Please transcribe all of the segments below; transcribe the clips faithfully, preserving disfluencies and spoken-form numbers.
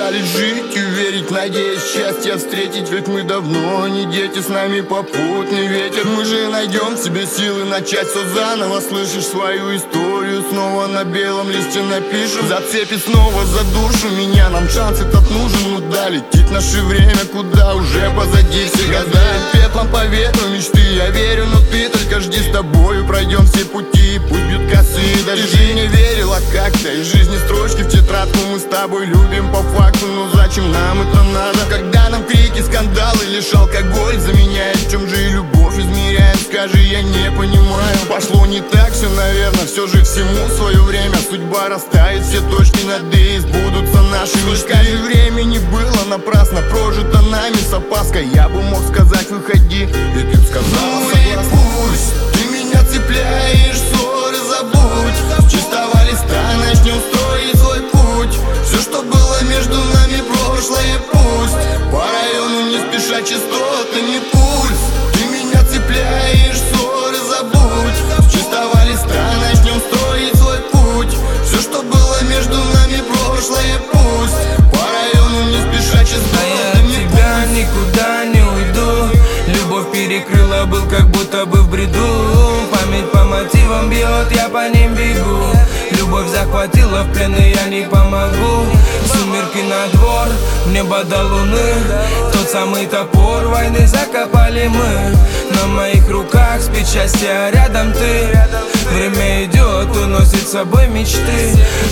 остались жить и верить, надеясь счастье встретить. Ведь мы давно не дети, с нами попутный ветер. Мы же найдем в себе силы начать все заново. Слышишь свою историю, снова на белом листе напишем. Зацепит снова за душу меня, нам шанс этот нужен. Ну да, летит наше время, куда уже позади все года. Пеплом по ветру мечты, я верю, но ты только жди. С тобою пройдем все пути, пусть бьют косые дожди. Ты не верила как-то, из жизни строчки в тетрадку. Мы с тобой любим по факту, но зачем нам это надо? Когда нам крики, скандалы, лишь алкоголь заменяет. В чем же и любовь измеряет, скажи, я не понимаю. Пошло не так все, наверное, все же всему свое время. Судьба расставит все точки над «и», сбудутся наши мечты. Времени было напрасно, прожито нами с опаской. Я бы мог сказать, выходи, и ты б сказала, ну и пусть ты меня цепляешь, ссоры забудь. С чистого листа начнем строить свой путь. Все, что было между нами, прошлое пусть. По району не спеша частотами пульс. Ты меня цепляешь, ссоры забудь. С чистого листа начнем строить свой путь. Все, что было между нами, прошлое пусть. По району не спеша частотами пульс. А я от тебя никуда не уйду. Любовь перекрыла, был как будто бы в бреду. Память по мотивам бьет, я по ним бегу. Любовь захватила в плен, и я не помогу. Сумерки на двор, небо до луны. Тот самый топор войны закопали мы. На моих руках спит счастье, а рядом ты. Время идет, уносит с собой мечты.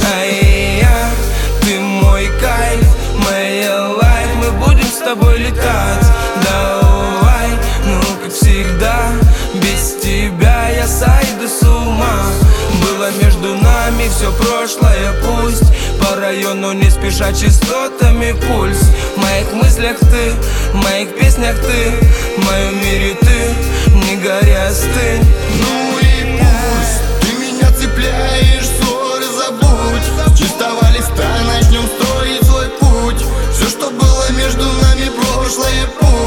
А я, ты мой кайф, моя лайф. Мы будем с тобой летать. Давай, ну как всегда. Без тебя я сойду с ума. Было между нами все прошлое, пусть. По району не спеша частотами пульс. В моих мыслях ты, в моих песнях ты. В моем мире ты, не горя остынь. Ну и пусть ты меня цепляешь, ссоры забудь. С чистого листа начнем строить свой путь. Все, что было между нами, прошлое путь.